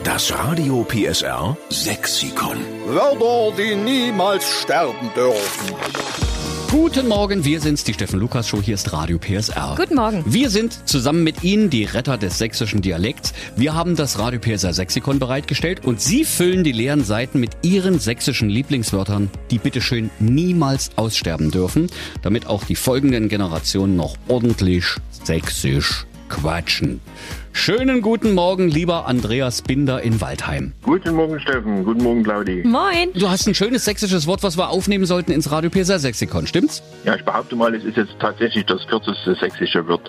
Das Radio PSR Sexikon. Wörter, die niemals sterben dürfen. Guten Morgen, wir sind's, die Steffen Lukas Show, hier ist Radio PSR. Guten Morgen. Wir sind zusammen mit Ihnen die Retter des sächsischen Dialekts. Wir haben das Radio PSR Sexikon bereitgestellt und Sie füllen die leeren Seiten mit Ihren sächsischen Lieblingswörtern, die bitteschön niemals aussterben dürfen, damit auch die folgenden Generationen noch ordentlich sächsisch quatschen. Schönen guten Morgen, lieber Andreas Binder in Waldheim. Guten Morgen, Steffen. Guten Morgen, Claudi. Moin. Du hast ein schönes sächsisches Wort, was wir aufnehmen sollten ins Radio PSR Sexikon, stimmt's? Ja, ich behaupte mal, es ist jetzt tatsächlich das kürzeste sächsische Wort.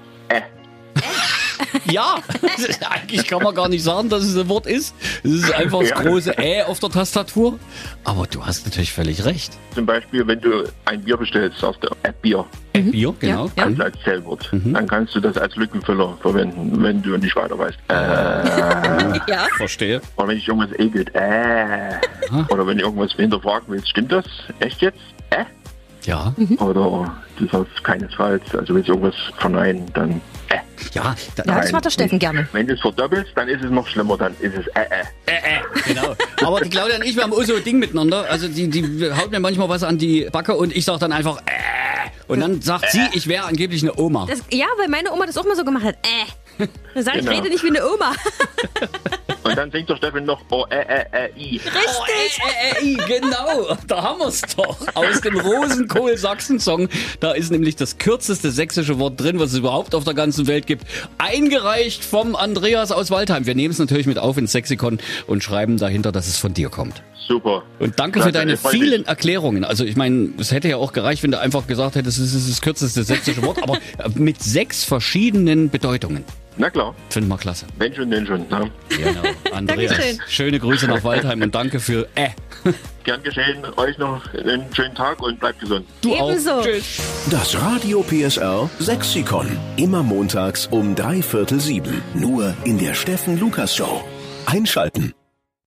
Ja, eigentlich kann man gar nicht sagen, dass es ein Wort ist. Es ist einfach das große auf der Tastatur. Aber du hast natürlich völlig recht. Zum Beispiel, wenn du ein Bier bestellst, sagst du Bier. Bier, genau. Ja. Also als Zählwort. Dann kannst du das als Lückenfüller verwenden, wenn du nicht weiter weißt. Ja. Verstehe. Oder wenn dich irgendwas ekelt. Oder wenn du irgendwas hinterfragen willst, stimmt das? Echt jetzt? Ja. Oder du sagst keinesfalls. Also willst du irgendwas verneinen, dann Ja, Ja, das macht der Steffen gerne. Wenn du es verdoppelst, dann ist es noch schlimmer, dann ist es genau. Aber die Claudia und ich, wir haben auch so ein Ding miteinander. Also die haut mir manchmal was an die Backe und ich sag dann einfach und dann sagt sie, ich wäre angeblich eine Oma. Ja, weil meine Oma das auch mal so gemacht hat. Dann sag ich, Genau. rede nicht wie eine Oma. Und dann singt der Steffen noch I. Richtig. Genau, da haben wir's doch. Aus dem Rosenkohl-Sachsen-Song. Da ist nämlich das kürzeste sächsische Wort drin, was es überhaupt auf der ganzen Welt gibt. Eingereicht vom Andreas aus Waldheim. Wir nehmen es natürlich mit auf ins Sexikon und schreiben dahinter, dass es von dir kommt. Super. Und danke für deine vielen Erklärungen. Also ich meine, es hätte ja auch gereicht, wenn du einfach gesagt hättest, es ist das kürzeste sächsische Wort, aber mit 6 verschiedenen Bedeutungen. Na klar, Finden wir klasse. wenn schon, denn schon. Ne? Genau. Andreas, Dankeschön. schöne Grüße nach Waldheim und danke für Gern geschehen. Euch noch einen schönen Tag und bleibt gesund. Du Ebenso. auch. Tschüss. Das Radio PSR Sexikon. Immer montags um 6:45. Nur in der Steffen Lukas Show. Einschalten.